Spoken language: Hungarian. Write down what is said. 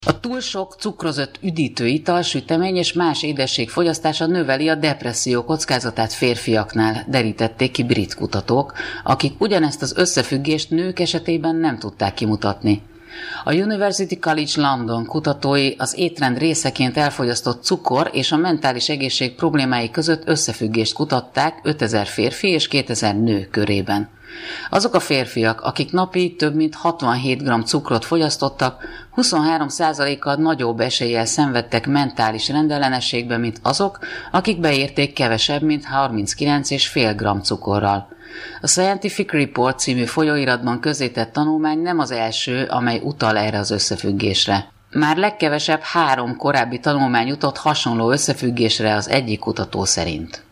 A túl sok cukrozott üdítő ital, sütemény és más édesség fogyasztása növeli a depresszió kockázatát férfiaknál, derítették ki brit kutatók, akik ugyanezt az összefüggést nők esetében nem tudták kimutatni. A University College London kutatói az étrend részeként elfogyasztott cukor és a mentális egészség problémái között összefüggést kutatták 5000 férfi és 2000 nő körében. Azok a férfiak, akik napi több mint 67 g cukrot fogyasztottak, 23%-kal nagyobb eséllyel szenvedtek mentális rendellenességbe, mint azok, akik beérték kevesebb, mint 39,5 g cukorral. A Scientific Report című folyóiratban közzétett tanulmány nem az első, amely utal erre az összefüggésre. Már legkevesebb 3 korábbi tanulmány jutott hasonló összefüggésre az egyik kutató szerint.